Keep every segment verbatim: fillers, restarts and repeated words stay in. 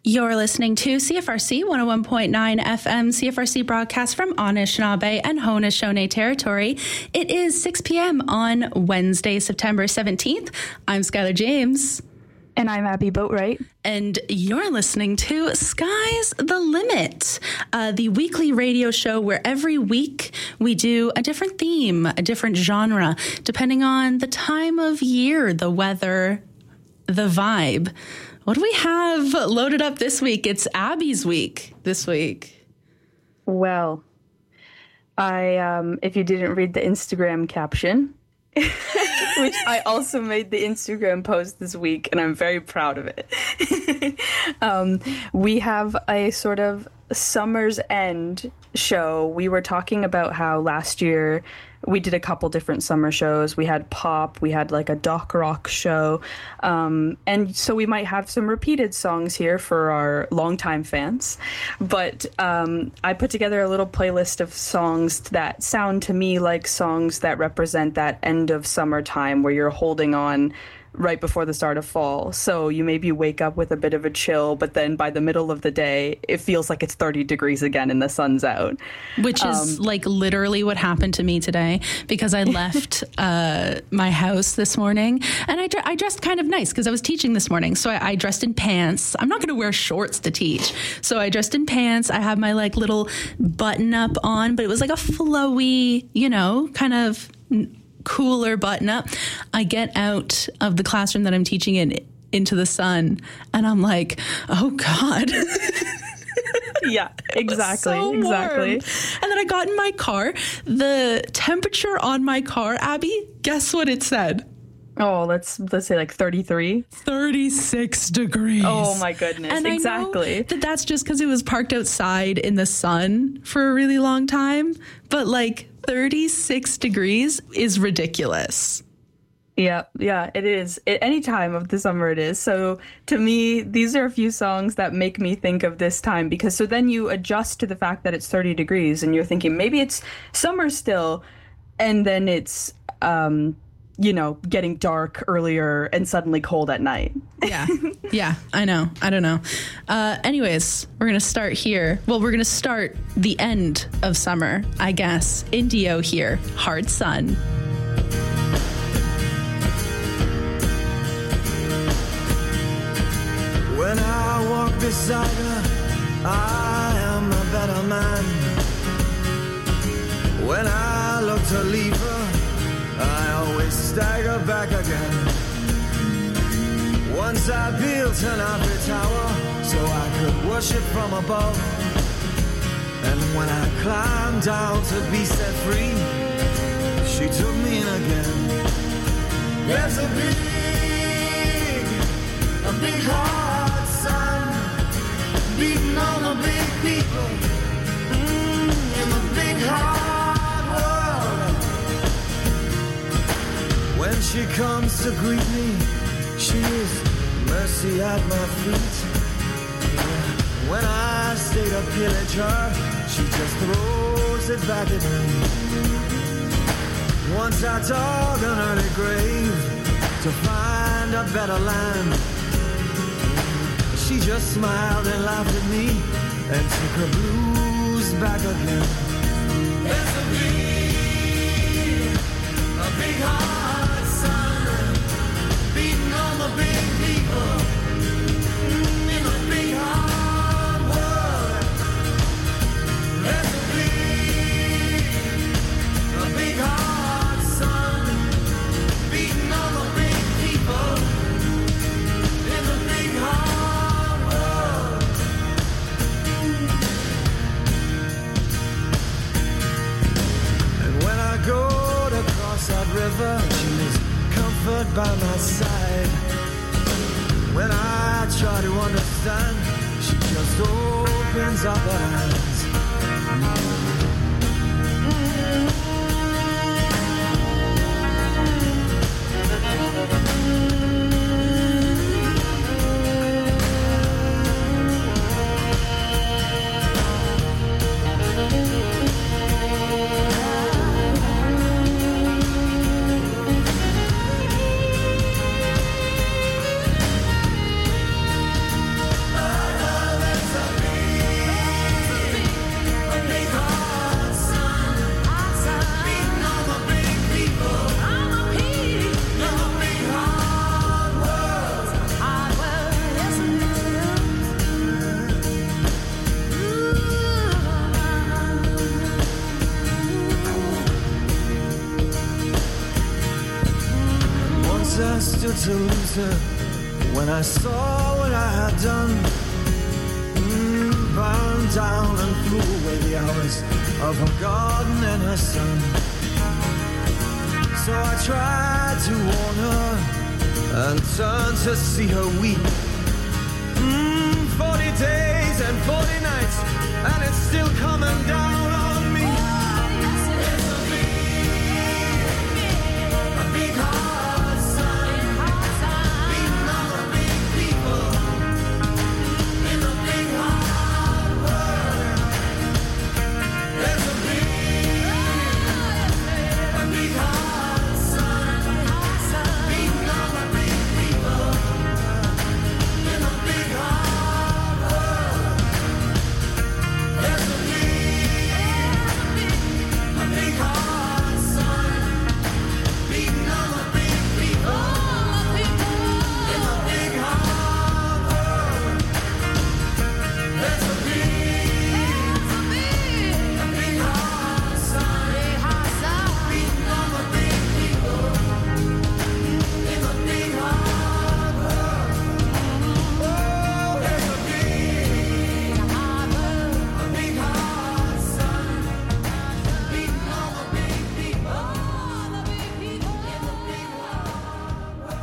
You're listening to C F R C one oh one point nine F M, C F R C broadcast from Anishinaabe and Haudenosaunee territory. It is six p.m. on Wednesday, September seventeenth. I'm Skylar James. And I'm Abby Boatwright. And you're listening to Sky's the Limit, uh, the weekly radio show where every week we do a different theme, a different genre, depending on the time of year, the weather, the vibe. What do we have loaded up this week? It's Abby's week this week. Well, I um, if you didn't read the Instagram caption, which I also made the Instagram post this week, and I'm very proud of it. um, we have a sort of summer's end show. We were talking about how last year we did a couple different summer shows. We had pop, we had like a doc rock show. Um, and so we might have some repeated songs here for our longtime fans. But um, I put together a little playlist of songs that sound to me like songs that represent that end of summertime where you're holding on right before the start of fall. So you maybe wake up with a bit of a chill, but then by the middle of the day, it feels like it's thirty degrees again and the sun's out. Which is um, like literally what happened to me today, because I left uh, my house this morning and I, I dressed kind of nice because I was teaching this morning. So I, I dressed in pants. I'm not going to wear shorts to teach. So I dressed in pants. I had my like little button up on, but it was like a flowy, you know, kind of cooler button up. I get out of the classroom that I'm teaching in into the sun and I'm like, oh God. Yeah, exactly. So exactly. And then I got in my car. The temperature on my car, Abby, guess what it said? Oh, let's let's say like thirty-three. thirty-six degrees. Oh my goodness. And exactly. I know that that's just because it was parked outside in the sun for a really long time. But like thirty-six degrees is ridiculous. Yeah, yeah, it is. At any time of the summer it is. So to me, these are a few songs that make me think of this time, because so then you adjust to the fact that it's thirty degrees and you're thinking maybe it's summer still, and then it's um you know, getting dark earlier and suddenly cold at night. Yeah. Yeah, I know. I don't know. Uh, anyways, we're going to start here. Well, we're going to start the end of summer, I guess. Indio here. Hard Sun. When I walk beside her, I am a better man. When I look to leave her, I always stagger back again. Once I built an ivory tower so I could worship from above. And when I climbed down to be set free, she took me in again. There's a big, a big hard sun beating on the big people mm, in the big hard world. When she comes to greet me, she is mercy at my feet. Yeah. When I stay to pillage her, she just throws it back at me. Once I dug an early grave to find a better land. She just smiled and laughed at me and took her blues back again. There's a big, a big hard sun beating on the big people in the big hard world. There's a big, a big hard sun beating on the big people in the big hard world. And when I go to cross that river, she's comfort by my side. When I try to understand, she just opens up her eyes. La, la, I stood to lose her when I saw what I had done. Mm, burned down and threw away the hours of her garden and her son. So I tried to warn her and turned to see her weep. Mm, forty days and forty nights, and it's still coming down on me. It's a big, a big hard sun, beating on the big people in the big hard world. There's a big, a big hard sun, beating on the big people in the big hard world. There's a big, a big hard sun, beating on the big people in the big hard world. There's a big, a big hard sun, beating on the big people in the big hard world. Oh, there's a big, a big hard sun, beating on the big people in the big hard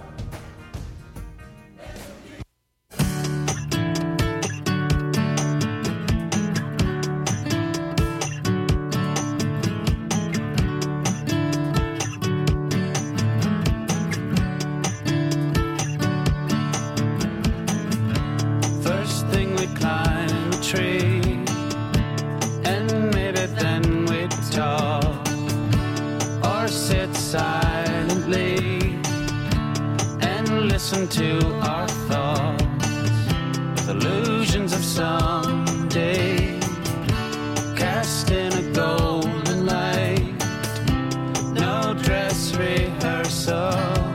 First thing we climb a tree, and maybe then we talk, or sit silently and listen to our thoughts, with illusions of someday cast in a golden light. No dress rehearsal,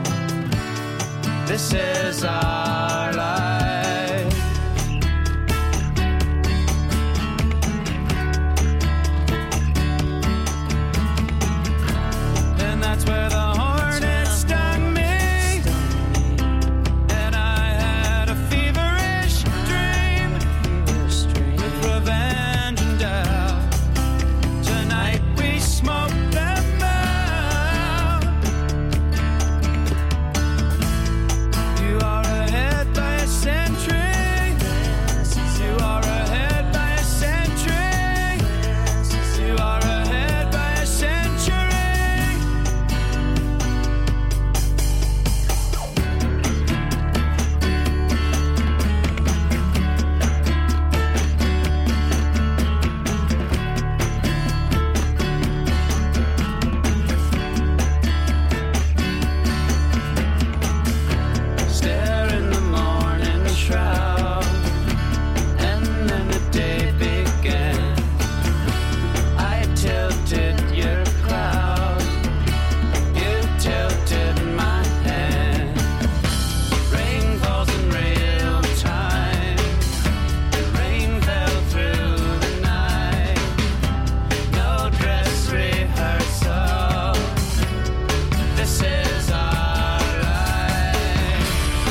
this is our life. And that's where the hornet stung me, and I had a feverish dream with revenge and doubt. Tonight we smoke them out. You are ahead by a century. You are ahead by a century. You are ahead by a century. Stare in the morning shroud, and then the day began. I tilted your cloud, you tilted my hand. Rain falls in real time, the rain fell through the night. No dress rehearsal, this is our life.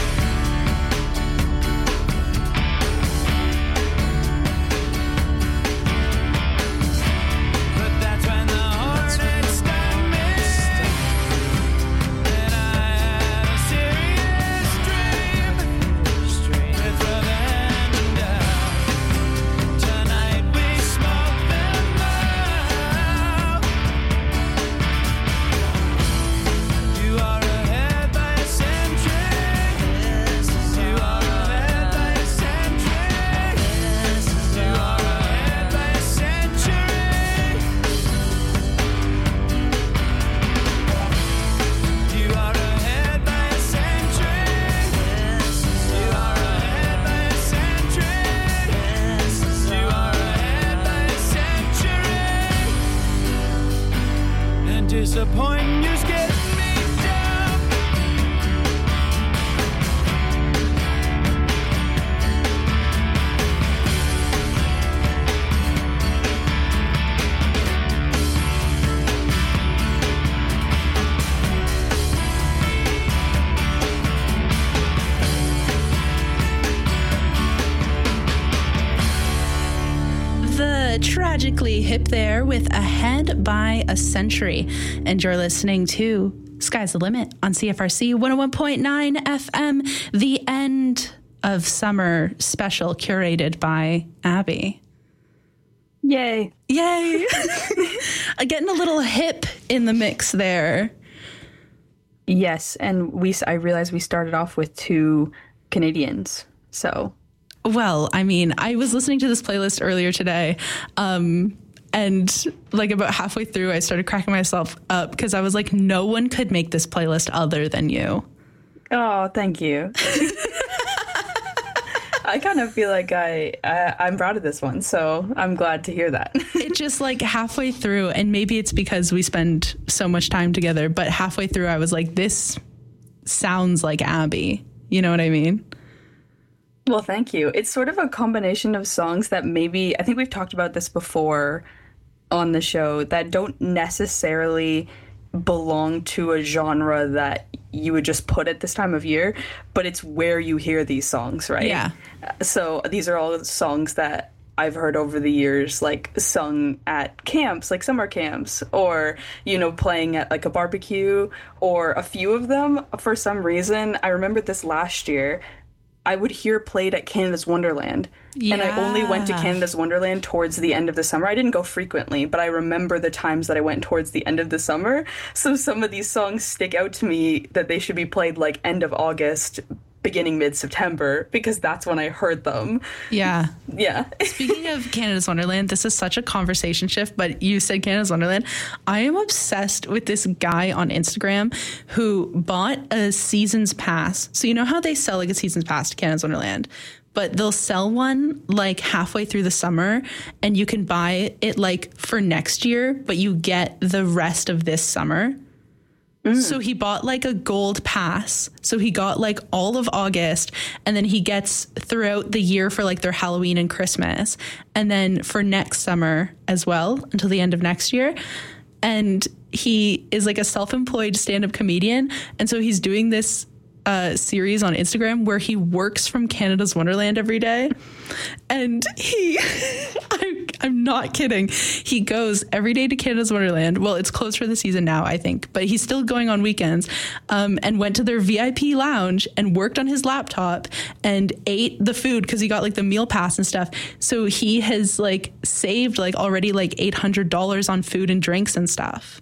But that's when the hornet stung me, and I had a serious dream with revenge and doubt. Tonight we smoke them out. You are ahead by a century. You are ahead by a century. You are ahead by a century. You are ahead by a century. You are ahead by a century. You are ahead by a century. And disappointing you's getting me down. Magically Hip there with Ahead by a Century. And you're listening to Sky's the Limit on C F R C one oh one point nine F M, the end of summer special curated by Abby. Yay. Yay. Getting a little hip in the mix there. Yes, and we I realized we started off with two Canadians, so... Well, I mean, I was listening to this playlist earlier today, um, and like about halfway through, I started cracking myself up because I was like, no one could make this playlist other than you. Oh, thank you. I kind of feel like I, I, I'm proud of this one, so I'm glad to hear that. It just like halfway through, and maybe it's because we spend so much time together, but halfway through, I was like, this sounds like Abby. You know what I mean? Well, thank you. It's sort of a combination of songs that maybe, I think we've talked about this before on the show, that don't necessarily belong to a genre that you would just put at this time of year, but it's where you hear these songs, right? Yeah. So these are all songs that I've heard over the years, like sung at camps, like summer camps, or, you know, playing at like a barbecue, or a few of them. For some reason, I remembered this last year, I would hear played at Canada's Wonderland. Yeah. And I only went to Canada's Wonderland towards the end of the summer. I didn't go frequently, but I remember the times that I went towards the end of the summer. So some of these songs stick out to me that they should be played like end of August, beginning mid-September, because that's when I heard them. Yeah. Yeah. Speaking of Canada's Wonderland, this is such a conversation shift, but you said Canada's Wonderland. I am obsessed with this guy on Instagram who bought a season's pass. So you know how they sell like a season's pass to Canada's Wonderland, but they'll sell one like halfway through the summer and you can buy it like for next year, but you get the rest of this summer. Mm. So he bought like a gold pass. So he got like all of August, and then he gets throughout the year for like their Halloween and Christmas, and then for next summer as well until the end of next year. And he is like a self-employed stand-up comedian. And so he's doing this uh, series on Instagram where he works from Canada's Wonderland every day. And he, I'm, I'm not kidding. He goes every day to Canada's Wonderland. Well, it's closed for the season now, I think, but he's still going on weekends, um, and went to their V I P lounge and worked on his laptop and ate the food because he got like the meal pass and stuff. So he has like saved like already like eight hundred dollars on food and drinks and stuff.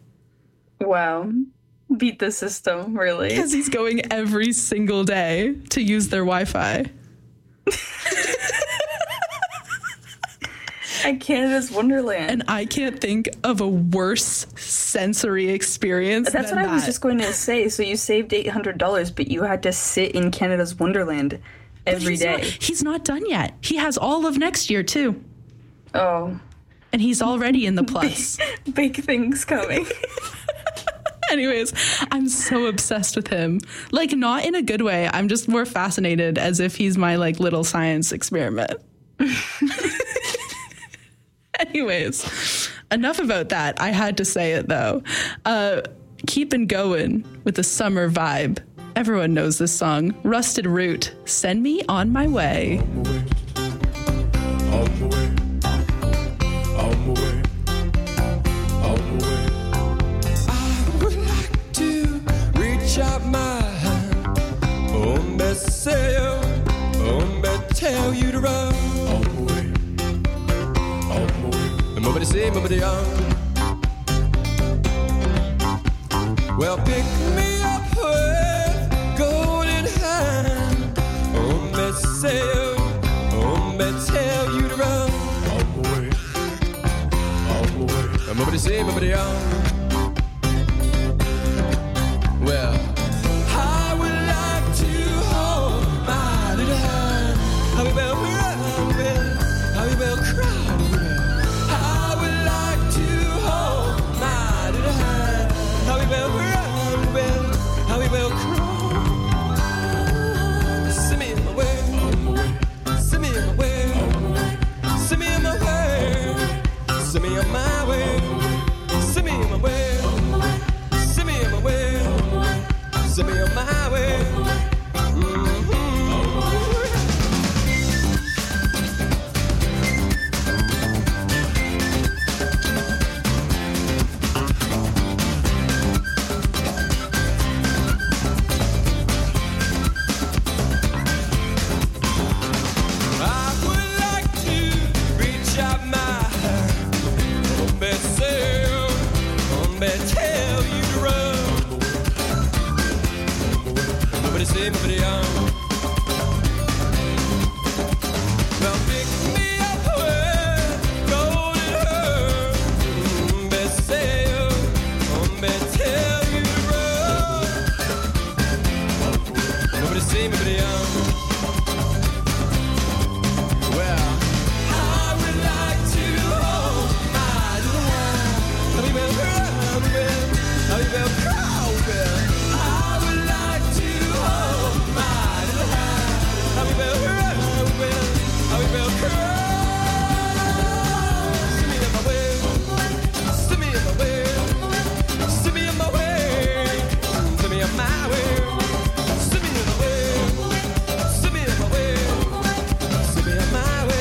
Wow. Beat the system, really. Because he's going every single day to use their Wi-Fi. At Canada's Wonderland. And I can't think of a worse sensory experience. That's than what I was that. just going to say. So you saved eight hundred dollars, but you had to sit in Canada's Wonderland every he's day. Not, he's not done yet. He has all of next year, too. Oh. And he's already in the plus. Big, big things coming. Anyways, I'm so obsessed with him. Like, not in a good way. I'm just more fascinated as if he's my, like, little science experiment. Anyways, enough about that. I had to say it, though. Uh, keeping going with the summer vibe. Everyone knows this song. Rusted Root, Send Me On My Way. On my way, on my way, on my way. I would like to reach out my hand, oh, me say, oh, me tell you to run. On my way, on my way. And nobody say, nobody on. Well, pick me up with golden hand, oh, me say, oh, me tell you to run. On my way, on my way. And nobody say, nobody on. Well, I would like to hold my little hand. I will cry, I will cry. I would like to hold my little hand. I will cry, I will cry. Send me in my way, send me in my way, send me in my way, send me on my way, send me in my way. same everybody else. Well, pick me up where golden hair, hombre say you, hombre tell you to run. Nobody same everybody else. Well, I would like to hold my little hand. Happy bell, happy bell, happy bell, cow bell. I would like to hold my little hand. Happy bell, happy bell, happy bell, cow. Send me on my way, send me on my way, send me on my way, send me on my way, send me on my way, send me on my way, send me on my way.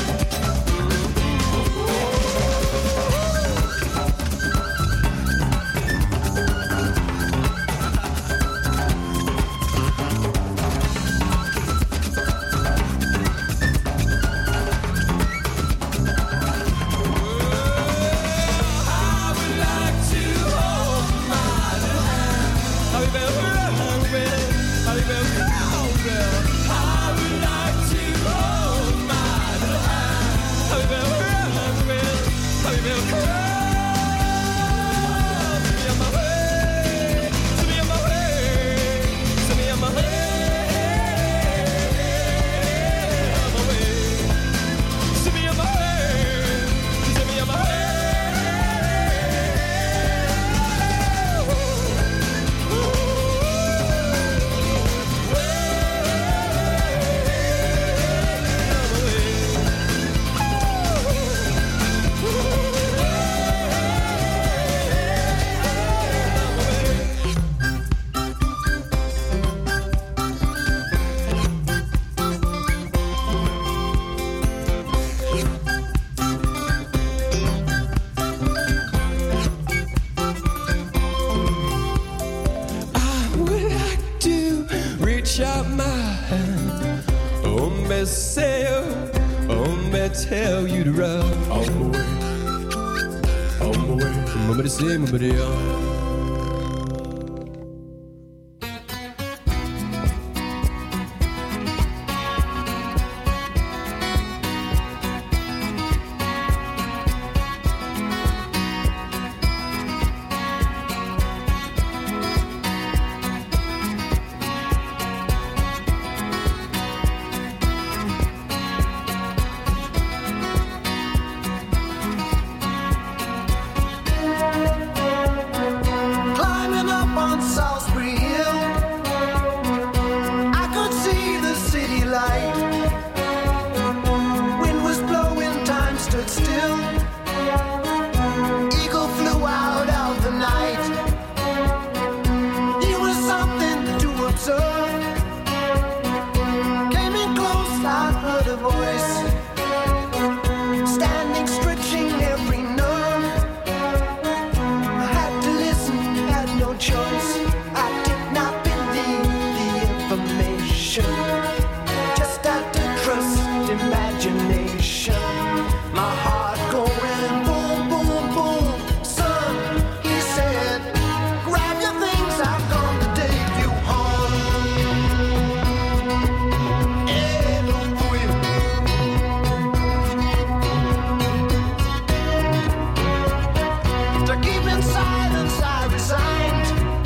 Tell you to run. On my way, on my way. Remember to say, remember to yell. To keep in silence, I resigned.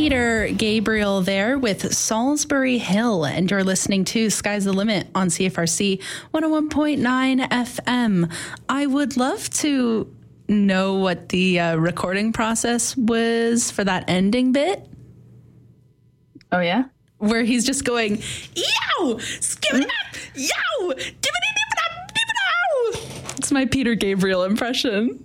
Peter Gabriel there with Salisbury Hill, and you're listening to Sky's the Limit on C F R C one oh one point nine F M. I would love to know what the uh, recording process was for that ending bit. Oh, yeah? Where he's just going, yow, skip it up, yow, dibbity dip up, dip it out. It's my Peter Gabriel impression.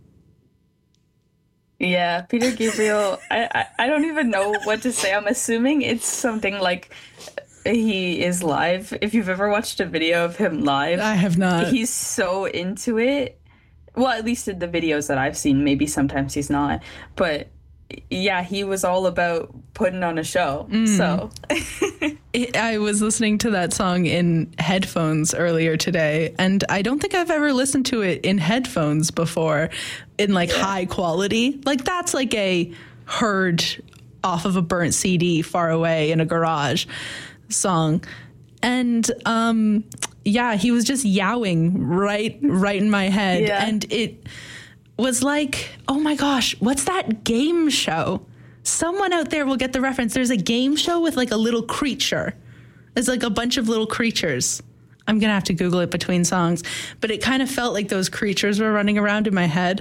Yeah, Peter Gabriel, I, I, I don't even know what to say. I'm assuming it's something like he is live. If you've ever watched a video of him live, I have not. He's so into it. Well, at least in the videos that I've seen, maybe sometimes he's not. But yeah, he was all about putting on a show. Mm. So it, I was listening to that song in headphones earlier today, and I don't think I've ever listened to it in headphones before in like yeah. high quality. Like that's like a heard off of a burnt C D far away in a garage song. And um yeah, he was just yowing right right in my head. Yeah. And it was like, oh my gosh, what's that game show? Someone out there will get the reference. There's a game show with like a little creature. It's like a bunch of little creatures. I'm going to have to Google it between songs. But it kind of felt like those creatures were running around in my head.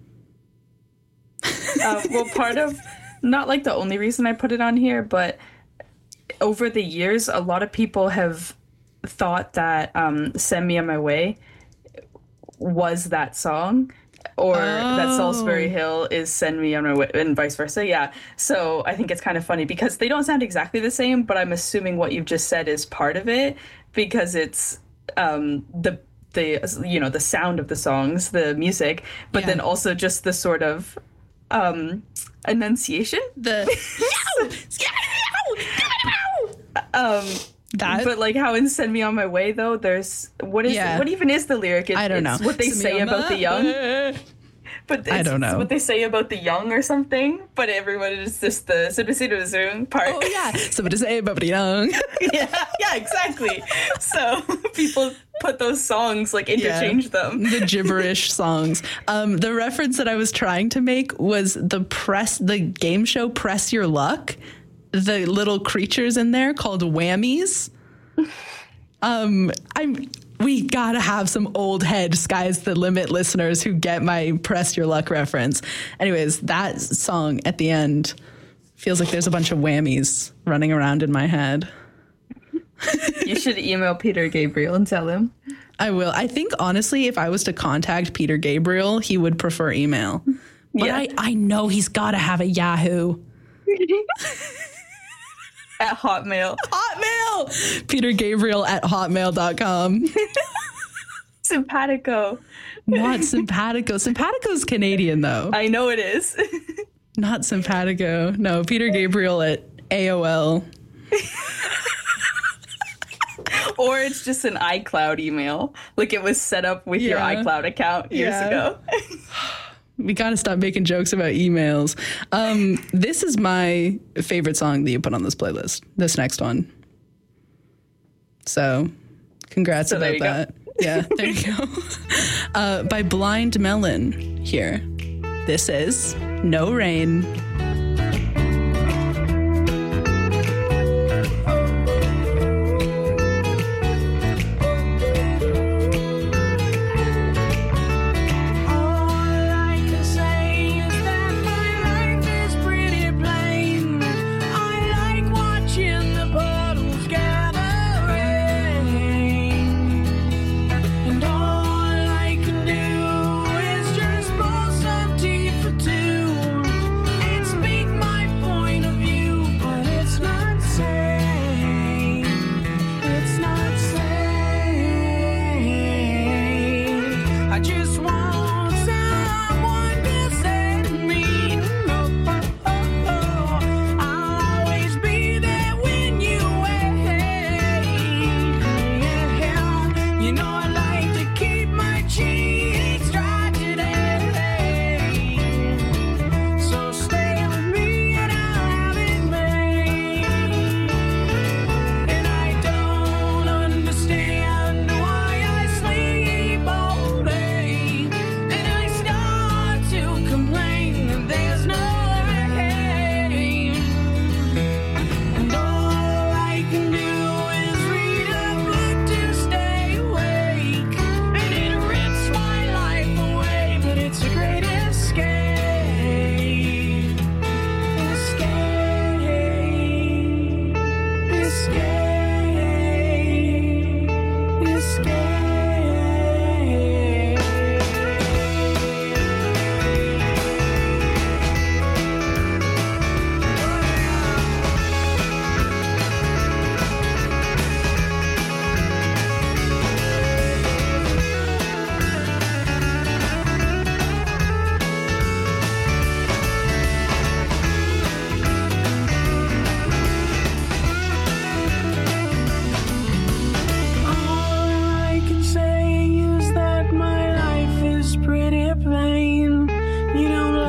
uh, well, part of, not like the only reason I put it on here, but over the years, a lot of people have thought that um, Send Me On My Way was that song. Or oh. that Salisbury Hill is Send Me On My Way, and vice versa. Yeah. So I think it's kind of funny because they don't sound exactly the same, but I'm assuming what you've just said is part of it because it's um, the the you know the sound of the songs, the music, but yeah. then also just the sort of um, enunciation. The um. That? But like how in Send Me On My Way though, there's what is yeah. what even is the lyric? It, I don't know. It's what they Send say about the young. But it's, I don't know it's what they say about the young or something. But everyone is just the Zoom part. Oh yeah, somebody say about the young. yeah, yeah, exactly. So people put those songs like interchange yeah, them. The gibberish songs. Um, the reference that I was trying to make was the press, the game show Press Your Luck. The little creatures in there called whammies. Um, I'm. We gotta have some old head Sky's the Limit listeners who get my Press Your Luck reference. Anyways, that song at the end feels like there's a bunch of whammies running around in my head. You should email Peter Gabriel and tell him. I will. I think honestly, if I was to contact Peter Gabriel, he would prefer email. But yeah. I, I know he's gotta have a Yahoo. At Hotmail. Hotmail! Peter Gabriel at hotmail dot com. Simpatico. Not Simpatico. Simpatico's Canadian, though. I know it is. Not Simpatico. No, Peter Gabriel at A O L. Or it's just an iCloud email. Like it was set up with yeah. your iCloud account years yeah. ago. We got to stop making jokes about emails. Um, this is my favorite song that you put on this playlist, this next one. So congrats so about that. Go. Yeah, there you go. Uh, by Blind Melon here. This is No Rain. It's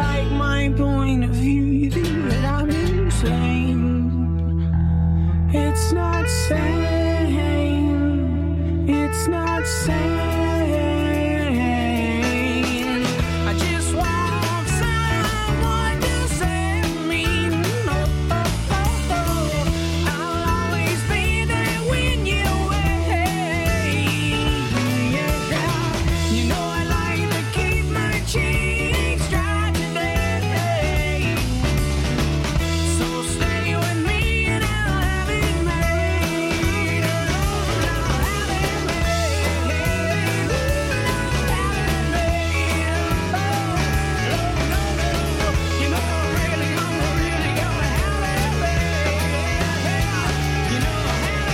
like my point of view, you think that I'm insane. It's not sane. It's not sane. I just want someone to save me. Oh, oh, oh, oh. I'll always be there when you're away. Yeah. You know I like to keep my cheeks dry today. So stay with me and I'll have it made. I'll have it made. I'll have it made. Oh, no, no, no. You know I'm really, I'm really gonna have it made. You know I'll have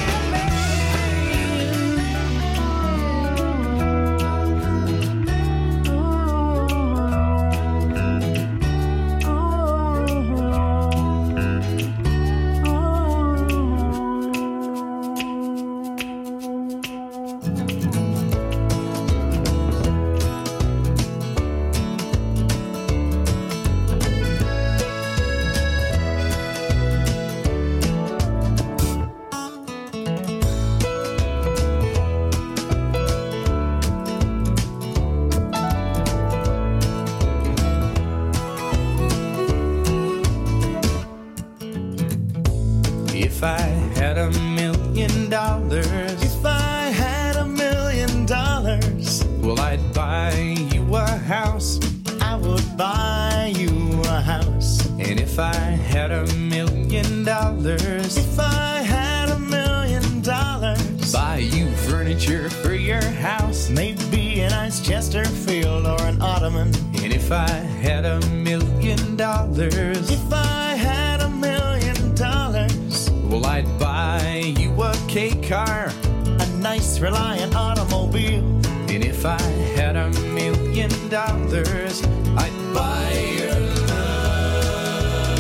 If I had a million dollars, If I had a million dollars, well, I'd buy you a house. I would buy you a house. And if I had a million dollars, If I had a million dollars, buy you furniture for your house. maybe a nice Chesterfield or an ottoman. And if I had a million dollars, If I had a million dollars, well, I'd buy you a K car. a nice Reliant automobile. And if I had a million dollars, I'd buy your love.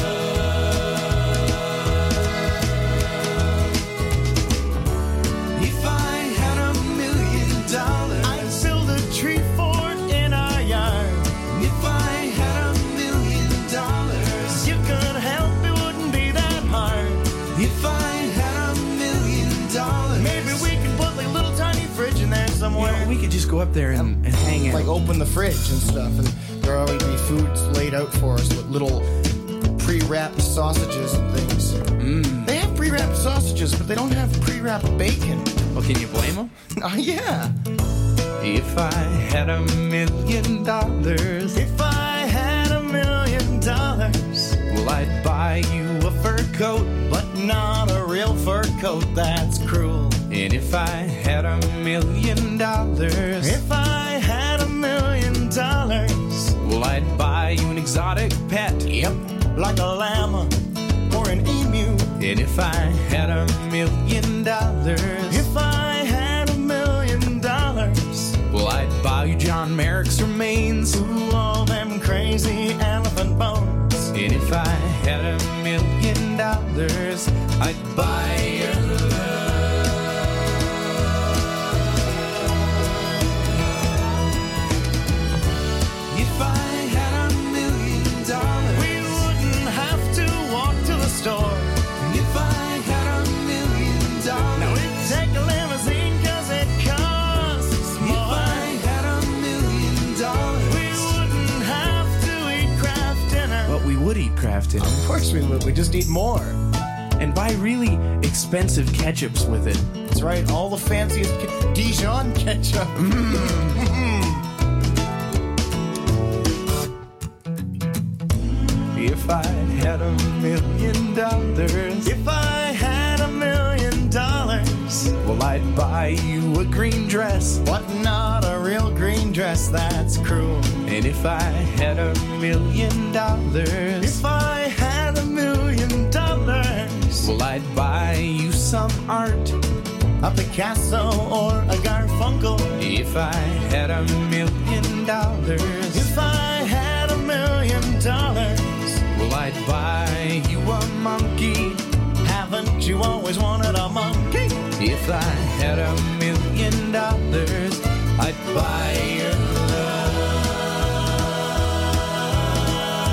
If I had a million dollars, I'd build a tree fort in our yard. if I had a million dollars, You could help, it wouldn't be that hard. if I had a million dollars, Maybe we could put like a little tiny fridge in there somewhere. we could just go up there and, and hang out. Like open the fridge and stuff, and there will always be foods laid out for us with little pre-wrapped sausages and things. Mm. They have pre-wrapped sausages, but they don't have pre-wrapped bacon. Well, can you blame them? Oh yeah. If I had a million dollars, If I had a million dollars, well, I'd buy you a fur coat. but not a real fur coat, that's cruel. And if I had a million dollars, If I had a million dollars, well, I'd buy you an exotic pet. yep, like a llama or an emu. And if I had a million dollars, If I had a million dollars, well, I'd buy you John Merrick's remains. ooh, all them crazy elephant bones. And if I had a million dollars, I'd buy your love. If I had a million dollars, We wouldn't have to walk to the store. if I had a million dollars, Now we'd take a limousine 'cause it costs if more. I had a million dollars, We wouldn't have to eat Kraft dinner. but we would eat Kraft dinner Of course we would. We just need more. and buy really expensive ketchups with it. That's right. All the fanciest ke- Dijon ketchup. If I had a million dollars, If I had a million dollars, well, I'd buy you a green dress. but not a real green dress, that's cruel. And if I had a million dollars, If I had a million dollars, well, I'd buy you some art. a Picasso or a Garfunkel. If I had a million dollars, If I had a million dollars, well, I'd buy you a monkey. haven't you always wanted a monkey? If I had a million dollars, I'd buy your love.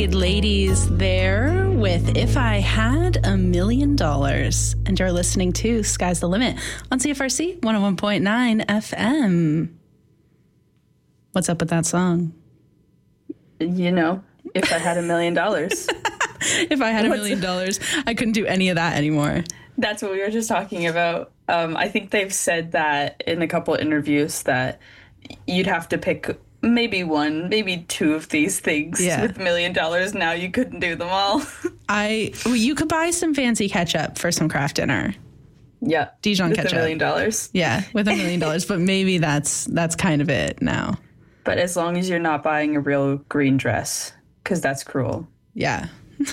Naked Ladies there with If I Had a Million Dollars. And you're listening to Sky's the Limit on C F R C one oh one point nine F M. What's up with that song? You know, if I had a million dollars. If I had a million dollars, I couldn't do any of that anymore. That's what we were just talking about. Um, I think they've said that in a couple interviews that you'd have to pick maybe one, maybe two of these things Yeah. with a million dollars. Now you couldn't do them all. I well, you could buy some fancy ketchup for some craft dinner. Yeah. Dijon with ketchup. a million dollars. Yeah, with a million dollars, but maybe that's that's kind of it now. But as long as you're not buying a real green dress, because that's cruel. Yeah,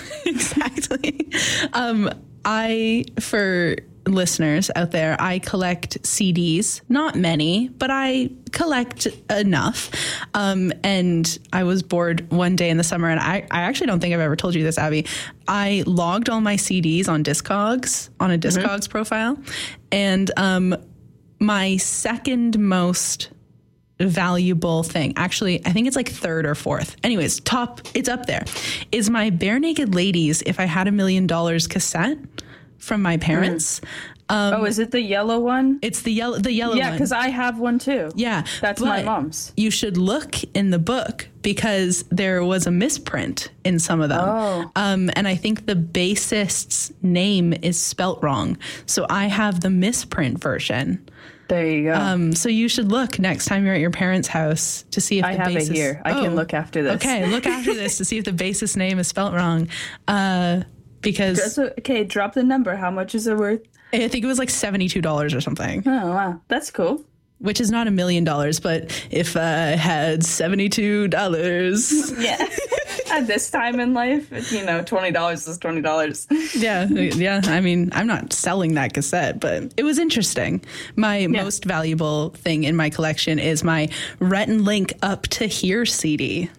exactly. Um, I, for listeners out there, I collect C Ds, not many, but I collect enough. Um, and I was bored one day in the summer, and I, I actually don't think I've ever told you this, Abby. I logged all my C Ds on Discogs, on a Discogs mm-hmm. profile. And um, my second most valuable thing, actually, I think it's like third or fourth. Anyways, top, it's up there, is my Bare Naked Ladies If I Had a Million Dollars cassette from my parents. Mm. Um, oh, is it the yellow one? It's the yellow, the yellow yeah, one. Yeah, because I have one too. Yeah. That's my mom's. You should look in the book because there was a misprint in some of them. Oh. Um, and I think the bassist's name is spelt wrong. So I have the misprint version. There you go. Um, so you should look next time you're at your parents' house to see if I the have bassist... it here. I oh, can look after this. Okay, look after this to see if the bassist's name is spelt wrong. Uh, because... Just, okay, drop the number. How much is it worth? I think it was like seventy-two dollars or something. Oh, wow. That's cool. Which is not a million dollars, but if I had seventy-two dollars... Yeah. At this time in life, you know, twenty dollars is twenty dollars. Yeah, yeah. I mean, I'm not selling that cassette, but it was interesting. My yeah. most valuable thing in my collection is my Rhett and Link Up to Here C D.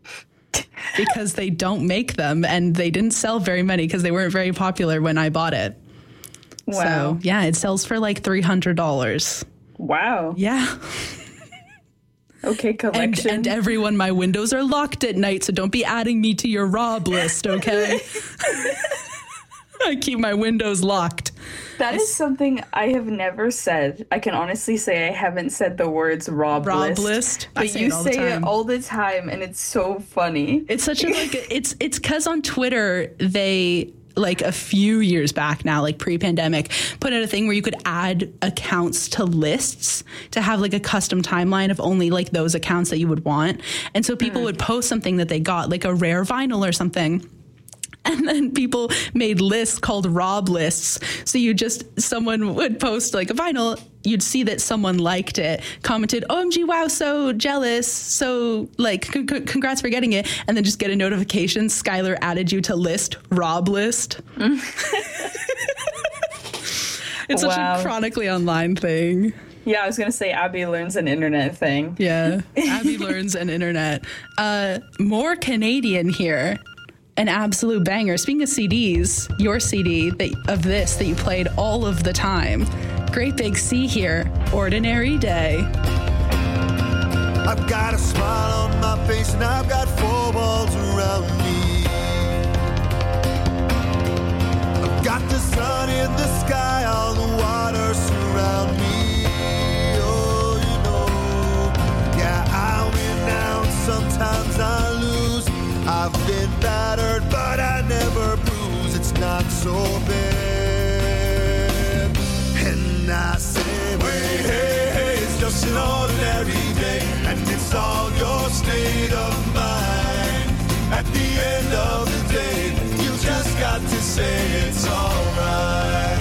Because they don't make them, and they didn't sell very many because they weren't very popular when I bought it. Wow. So, yeah, it sells for like three hundred dollars. Wow. Yeah. Okay, collection. And, and everyone, my windows are locked at night, so don't be adding me to your Rob list, okay? I keep my windows locked. That is something I have never said. I can honestly say I haven't said the words Rob, Rob list. list. But I say you it all say the time. it all the time, and it's so funny. It's such a, like, it's, it's because on Twitter, they... like a few years back now, like pre-pandemic, put out a thing where you could add accounts to lists to have like a custom timeline of only like those accounts that you would want. And so people mm. would post something that they got, like a rare vinyl or something. And then people made lists called Rob lists. So you just, someone would post like a vinyl, you'd see that someone liked it, commented, O M G, wow, so jealous. So like, c- c- congrats for getting it. And then just get a notification, Skylar added you to list, Rob list. It's such wow. a chronically online thing. Yeah, I was going to say Abby learns an internet thing. Yeah, Abby learns an internet. Uh, more Canadian here. An absolute banger. Speaking of C Ds, your C D that, of this that you played all of the time. Great Big Sea here. Ordinary Day. I've got a smile on my face and I've got four walls around me. I've got the sun in the sky, all the water surround me. Oh, you know, yeah, I win now, sometimes I lose. I've been battered, but I never bruise. It's not so bad. And I say, wait, hey, hey, it's just an ordinary day. And it's all your state of mind. At the end of the day, you just got to say it's alright.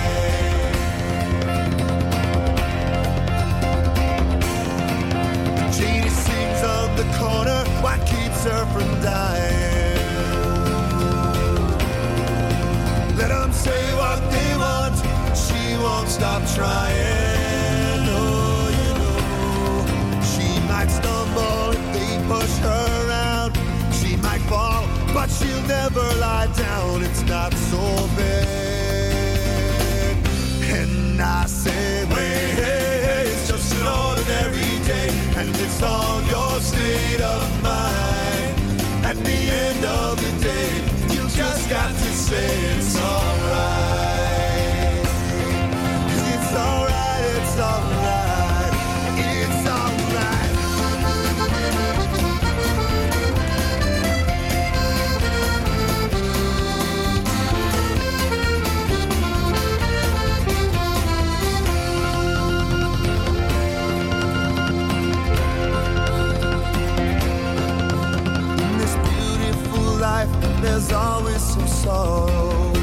Jeannie sings on the corner, what keeps her from dying? Let them say what they want, she won't stop trying. Oh, you know, she might stumble if they push her around. She might fall, but she'll never lie down. It's not so bad. And I say, wait, hey, hey, it's just an ordinary day. And it's all your state of mind. At the end of the day, say it's alright. 'Cause it's alright, it's alright, it's alright. In this beautiful life, there's always some sorrow.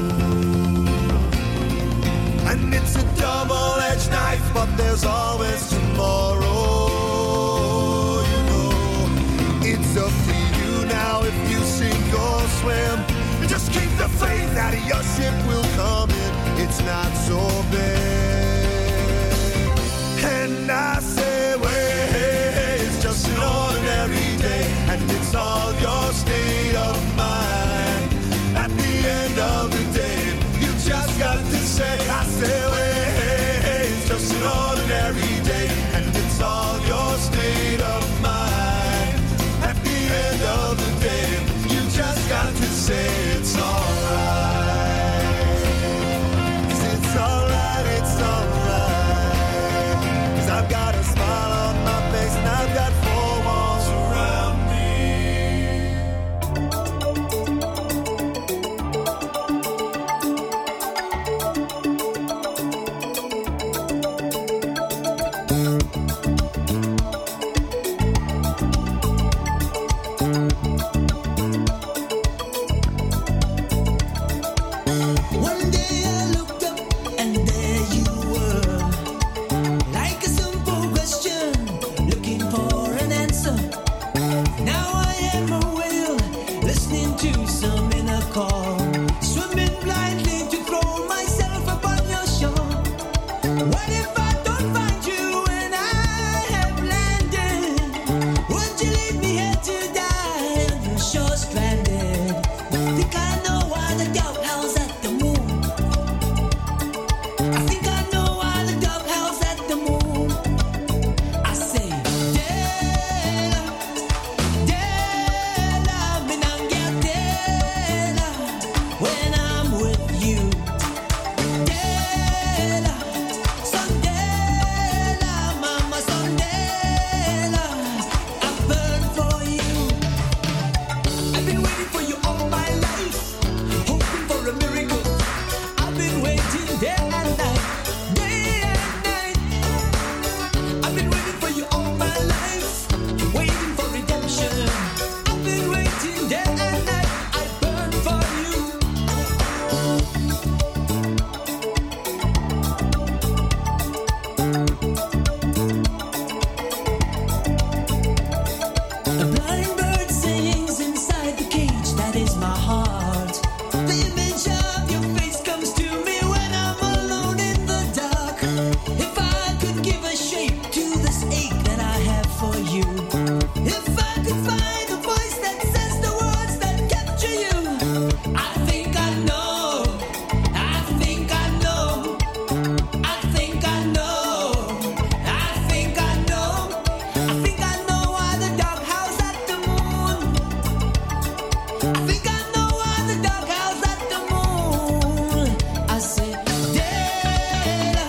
And it's a double-edged knife, but there's always tomorrow. You know, it's up to you now if you sink or swim. Just keep the faith that your ship will come in. It's not so bad. And I say, wait, it's just an ordinary day, and it's all your state of mind. At the end of the day, you just got to say, I say, wait, it's just an ordinary day, and it's all your state of mind. At the end of the day, you just got to say it's alright. 'Cause it's alright, it's alright. 'Cause I've got a smile on my face and I've got four walls around me. One day I looked up and there you were, like a simple question, looking for an answer. Now I am a whale, listening to some inner call, swimming blindly to throw myself upon your shore. What if I don't find you when I have landed? Would you leave me here to die on your shore stranded? Think I know why the dog howls at the moon. I think I know why the dog howls at the moon. I say, Dela, Dela, minangia Dela, when I'm with you. Dela, Sondela, mama Sondela, I burn for you. I've been waiting for you all my life, hoping for a miracle. I've been waiting day and night, day and night. I've been waiting for you all my life, waiting for redemption. I've been waiting day and night. I burn for you. A blind bird sings inside the cage, that is my heart. The image of your face comes to me when I'm alone in the dark. If I could give a shape to this ache that I have for you, if I could find a voice that says the words that capture you, I think I know, I think I know, I think I know, I think I know, I think I know why the dog howls at the moon. I think I know why the dog howls at the moon. I say, Dela,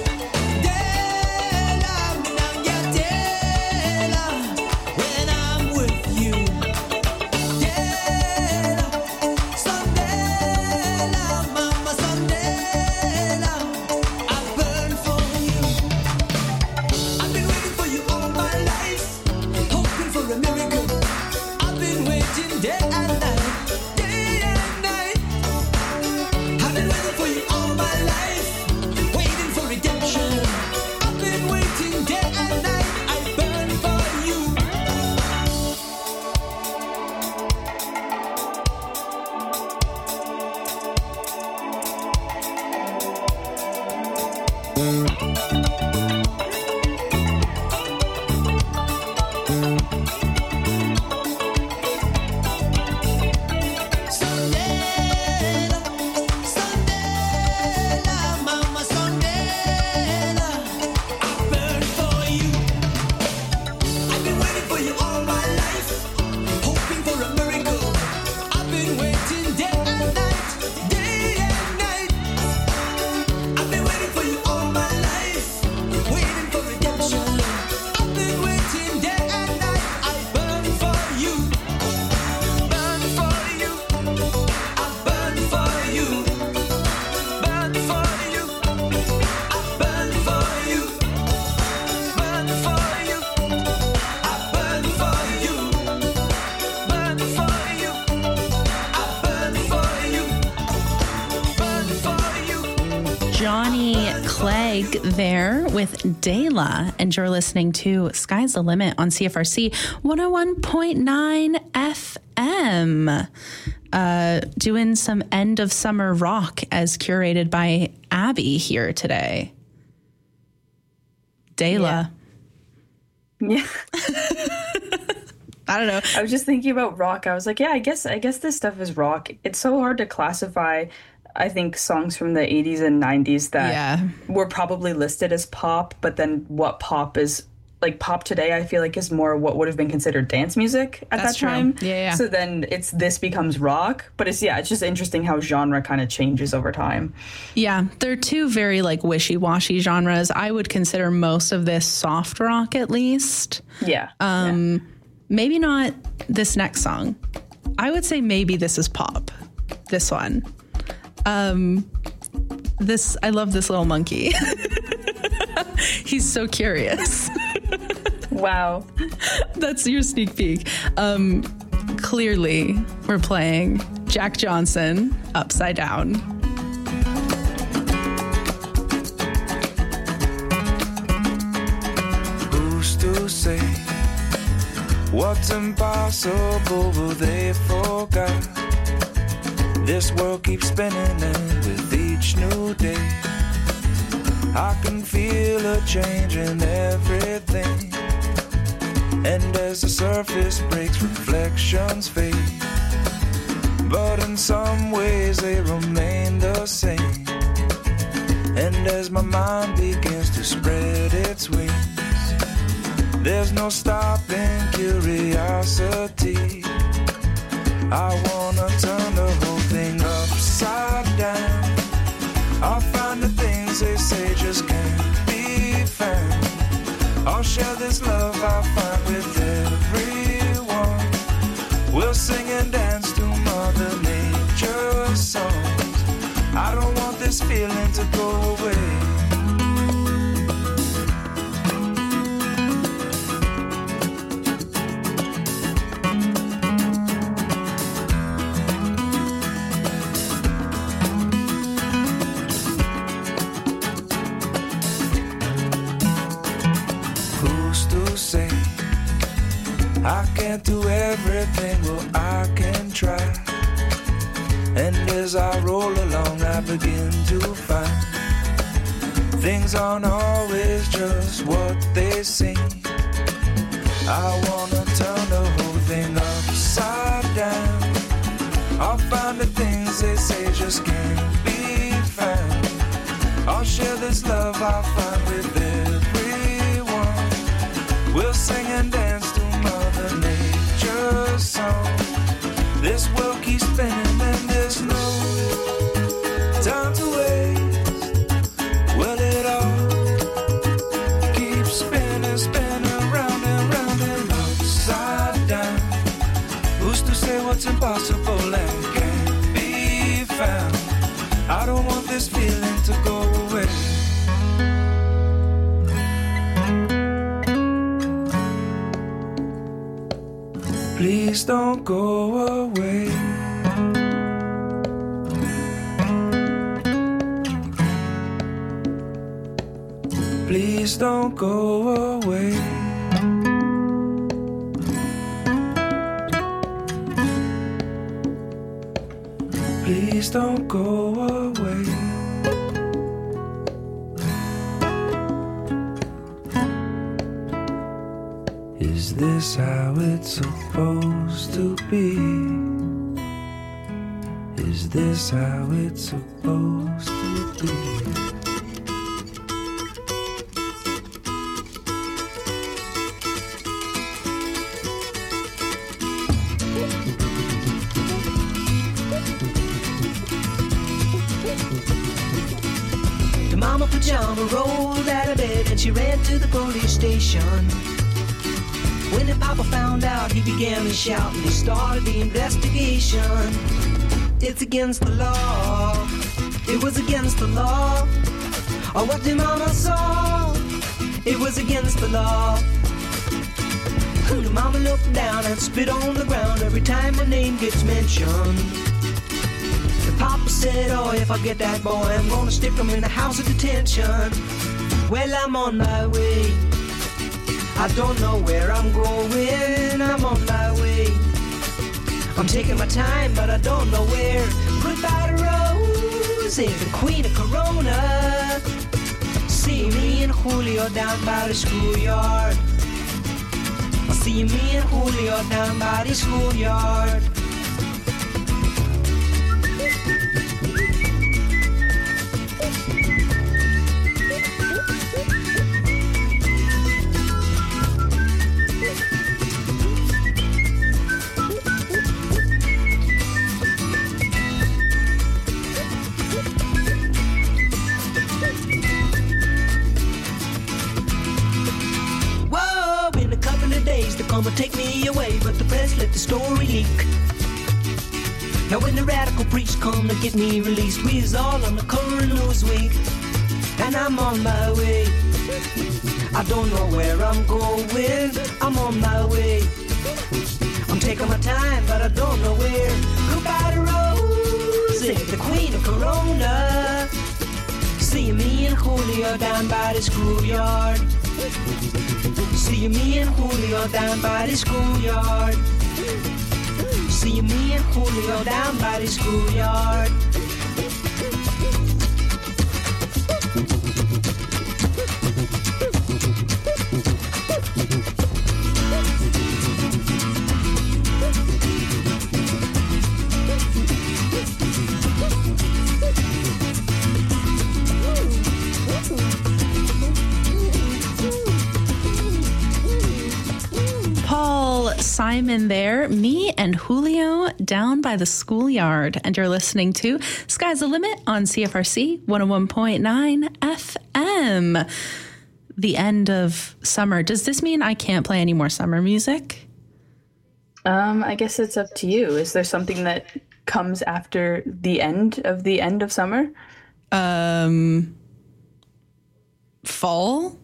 Dela, minangia Dela, when I'm with you. Dela, Sondela, mama Sondela, I burn for you. I've been waiting for you all my life, hoping for a miracle. I've been waiting day and night, day and night. I've been waiting for you all my life, waiting for redemption. I've been waiting day and night. I burn for you. Sondela, Sondela, mama Sondela, I burn for you. I've been waiting for you all my life, hoping for a miracle. I've been waiting day and night. Bonnie Clegg there with Dayla, and you're listening to Sky's the Limit on C F R C one oh one point nine F M. Uh, doing some end of summer rock as curated by Abby here today. Dayla. Yeah. I don't know. I was just thinking about rock. I was like, yeah, I guess I guess this stuff is rock. It's so hard to classify, I think, songs from the eighties and nineties that Yeah. were probably listed as pop, but then what pop is, like pop today, I feel like is more what would have been considered dance music at That's that true. time. Yeah, yeah. So then it's this becomes rock, but it's, yeah, it's just interesting how genre kind of changes over time. Yeah, they're two very like wishy-washy genres. I would consider most of this soft rock at least. Yeah. Um, yeah. Maybe not this next song. I would say maybe this is pop. This one. Um, this I love this little monkey. He's so curious. Wow. That's your sneak peek. Um, clearly, we're playing Jack Johnson, Upside Down. Who's to say what's impossible will they forgot? This world keeps spinning, and with each new day I can feel a change in everything. And as the surface breaks, reflections fade, but in some ways they remain the same. And as my mind begins to spread its wings, there's no stopping curiosity. I wanna turn the whole thing upside down. I'll find the things they say just can't be found. I'll share this love I find with everyone. We'll sing and dance to Mother Nature's songs. I don't want this feeling to go away. I can't do everything, well I can try. And as I roll along I begin to find things aren't always just what they seem. I wanna turn the whole thing upside down. I'll find the things they say just can't be found. I'll share this love I find with everyone. We'll sing and dance to Mother Nature's song. This world keeps spinning and there's no time to waste. Well, it all keeps spinning, spinning round and round and upside down. Who's to say what's impossible and can't be found? I don't want this feeling to go away. Please don't go away. Please don't go away. Please don't go away. Is this how it's supposed to be? Is this how it's supposed to be? The mama pajama rolled out of bed and she ran to the police station. When the papa found out, he began to shout and he started the investigation. It's against the law. It was against the law. Or what the mama saw. It was against the law. The mama looked down and spit on the ground every time her name gets mentioned. The Papa said, oh, if I get that boy, I'm gonna stick him in a house of detention. Well, I'm on my way. I don't know where I'm going. I'm on my way. I'm taking my time, but I don't know where. Goodbye to Rosie, the queen of Corona. See me and Julio down by the schoolyard. I'll see me and Julio down by the schoolyard. Come and take me away, but the press let the story leak. Now when the radical preach come to get me released, we is all on the current news week, and I'm on my way. I don't know where I'm going, I'm on my way. I'm taking my time, but I don't know where. Goodbye to Rosie, the queen of Corona. See me and Julio down by the schoolyard. See me and Julio down by the schoolyard. See me and Julio down by the schoolyard. Simon there, me and Julio down by the schoolyard, and you're listening to Sky's the Limit on C F R C one oh one point nine F M. The end of summer. Does this mean I can't play any more summer music? Um, I guess it's up to you. Is there something that comes after the end of the end of summer? Um, fall?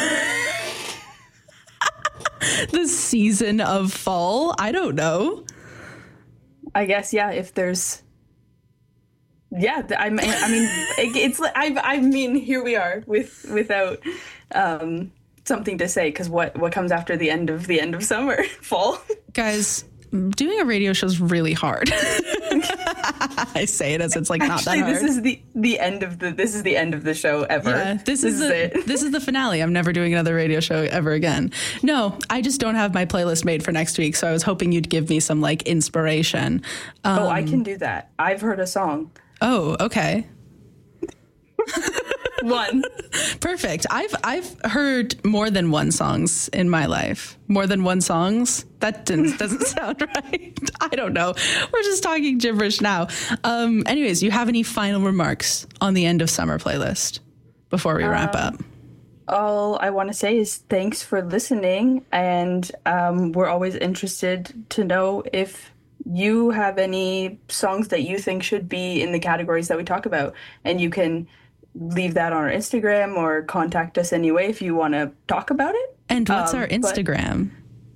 The season of fall? I don't know. I guess, yeah, if there's... Yeah, I mean, I mean it's like, I, I mean, here we are with without um, something to say, because what, what comes after the end of the end of summer? Fall? Guys, doing a radio show is really hard. I say it as it's like not Actually, that hard. This is the, the end of the this is the end of the show ever. Yeah, this, this is, is the, it. This is the finale. I'm never doing another radio show ever again. No, I just don't have my playlist made for next week, so I was hoping you'd give me some like inspiration. Um, oh, I can do that. I've heard a song. Oh, okay. One. Perfect. I've I've heard more than one songs in my life. More than one songs? That didn't, doesn't sound right. I don't know. We're just talking gibberish now. Um, anyways, you have any final remarks on the end of summer playlist before we wrap Um, up? All I want to say is thanks for listening, and um, we're always interested to know if you have any songs that you think should be in the categories that we talk about, and you can leave that on our Instagram or contact us anyway if you want to talk about it. And what's um, our but- Instagram?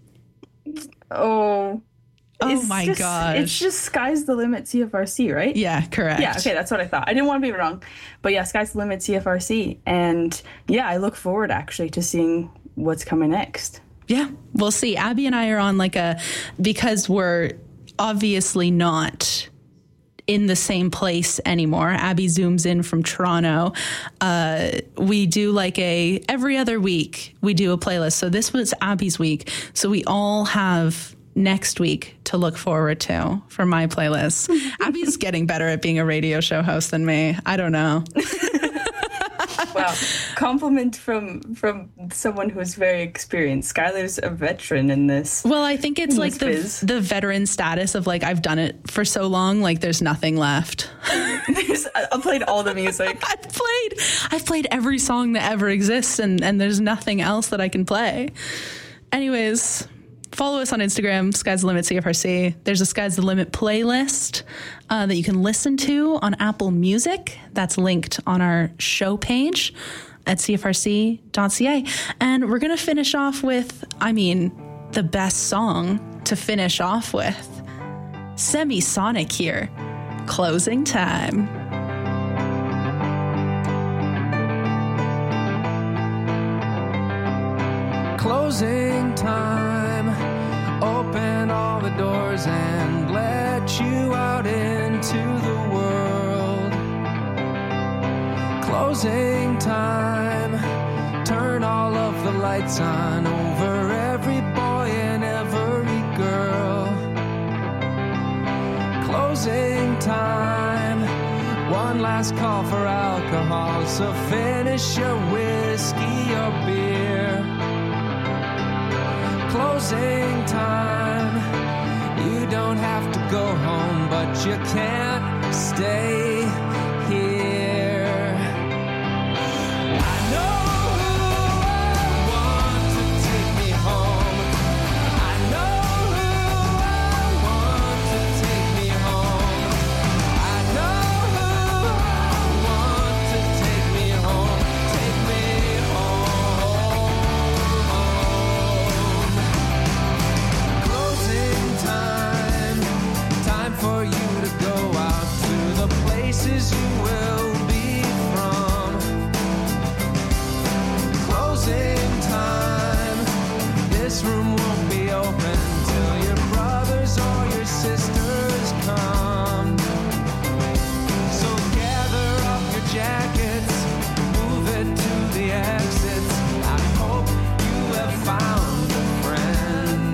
Oh, Oh it's my just, gosh. It's just Sky's the Limit C F R C, right? Yeah, correct. Yeah, okay, that's what I thought. I didn't want to be wrong. But yeah, Sky's the Limit C F R C. And yeah, I look forward actually to seeing what's coming next. Yeah, we'll see. Abby and I are on like a, because we're obviously not in the same place anymore. Abby zooms in from Toronto. Uh, we do like a, every other week we do a playlist. So this was Abby's week. So we all have next week to look forward to for my playlist. Abby's getting better at being a radio show host than me. I don't know. Wow. Compliment from from someone who's very experienced. Skylar's a veteran in this. Well, I think it's like the biz. the veteran status of like, I've done it for so long, like there's nothing left. There's, I played all the music. I've played I've played every song that ever exists, and, and there's nothing else that I can play. Anyways, follow us on Instagram, Sky's the Limit C F R C. There's a Sky's the Limit playlist uh, that you can listen to on Apple Music. That's linked on our show page at C F R C dot C A. And we're going to finish off with, I mean, the best song to finish off with. Semisonic here. Closing time. Closing time. Open all the doors and let you out into the world. Closing time. Turn all of the lights on over every boy and every girl. Closing time. One last call for alcohol, so finish your whiskey or beer. Closing time. You don't have to go home, but you can't stay here. I know who I want to take me home. I know who I want to take me home. I know who I want to take me home. Take me home. Closing time. Time for you to go out to the places you will be from. Closing time. This room won't be open till your brothers or your sisters come. So gather up your jackets, move it to the exits. I hope you have found a friend.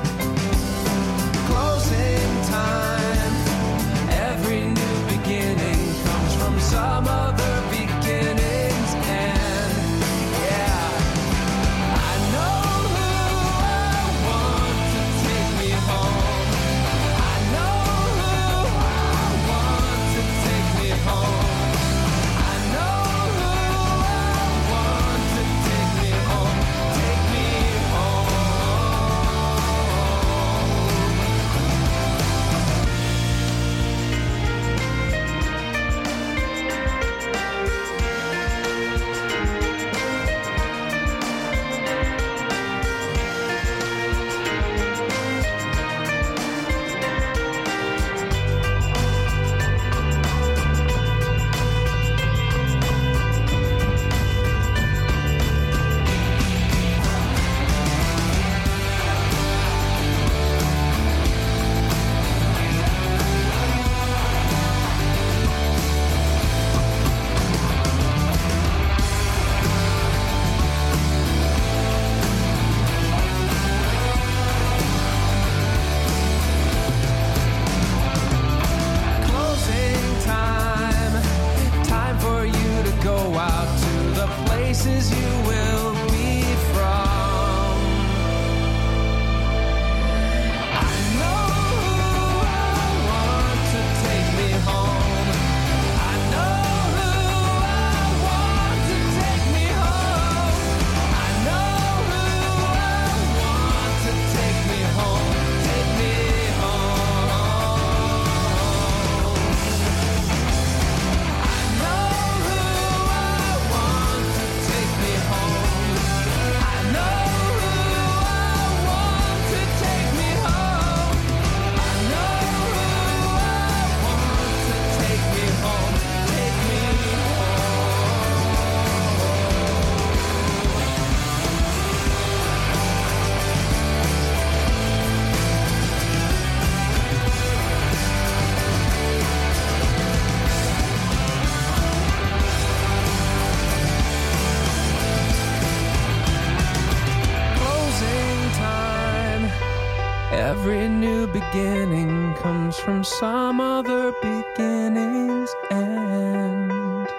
Closing time. Every new beginning comes from some other beginning's end. Yeah. I know who I want to take me home. I know who I want to take me home. I know who I want to take me home. Take me home. Closing time. Time for you to go out to the places you will be from. I know who I want to take me home. I know who I want to take me home. I know who I want to take me home. Take me home. I know who I want to take me home. I know who I want to take me home. I know who I want to take me home. Take me Closing time. Every new beginning comes from some other beginning's end.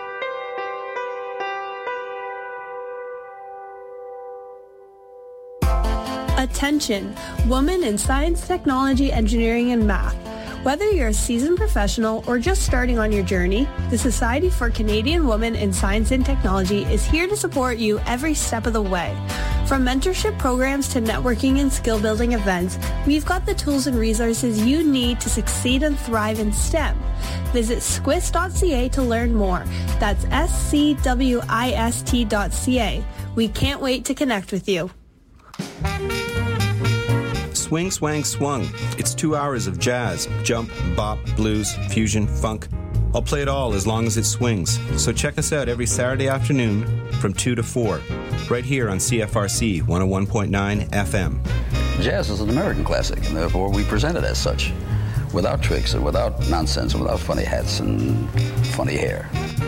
Attention, women in science, technology, engineering, and math. Whether you're a seasoned professional or just starting on your journey, the Society for Canadian Women in Science and Technology is here to support you every step of the way. From mentorship programs to networking and skill building events, we've got the tools and resources you need to succeed and thrive in STEM. Visit squist dot c a to learn more. That's S C W I S T dot C A. We can't wait to connect with you. Swing Swang Swung. It's two hours of jazz, jump, bop, blues, fusion, funk. I'll play it all as long as it swings. So check us out every Saturday afternoon from two to four, right here on C F R C one oh one point nine F M. Jazz is an American classic, and therefore we present it as such, without tricks and without nonsense and without funny hats and funny hair.